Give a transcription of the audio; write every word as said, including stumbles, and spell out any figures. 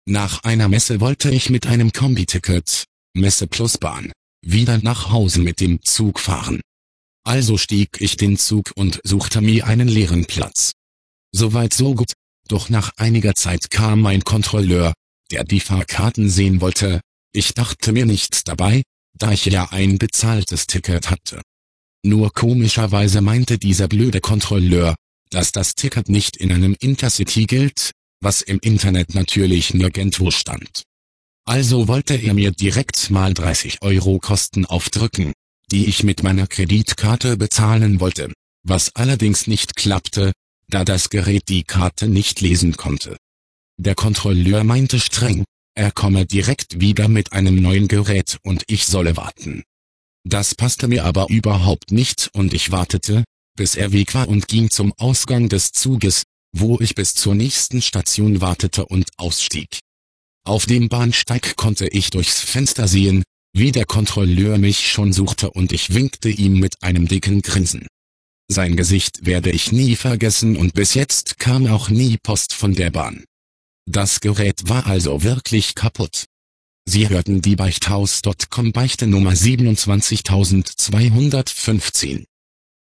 Nach einer Messe wollte ich mit einem Kombiticket, Messe plus Bahn, wieder nach Hause mit dem Zug fahren. Also stieg ich den Zug und suchte mir einen leeren Platz. Soweit so gut, doch nach einiger Zeit kam ein Kontrolleur, der die Fahrkarten sehen wollte. Ich dachte mir nichts dabei, da ich ja ein bezahltes Ticket hatte. Nur komischerweise meinte dieser blöde Kontrolleur, dass das Ticket nicht in einem Intercity gilt, was im Internet natürlich nirgendwo stand. Also wollte er mir direkt mal dreißig Euro Kosten aufdrücken, die ich mit meiner Kreditkarte bezahlen wollte, was allerdings nicht klappte, da das Gerät die Karte nicht lesen konnte. Der Kontrolleur meinte streng, er komme direkt wieder mit einem neuen Gerät und ich solle warten. Das passte mir aber überhaupt nicht und ich wartete, bis er weg war und ging zum Ausgang des Zuges, wo ich bis zur nächsten Station wartete und ausstieg. Auf dem Bahnsteig konnte ich durchs Fenster sehen, wie der Kontrolleur mich schon suchte und ich winkte ihm mit einem dicken Grinsen. Sein Gesicht werde ich nie vergessen und bis jetzt kam auch nie Post von der Bahn. Das Gerät war also wirklich kaputt. Sie hörten die Beichthaus Punkt com Beichte Nummer siebenundzwanzigtausendzweihundertfünfzehn.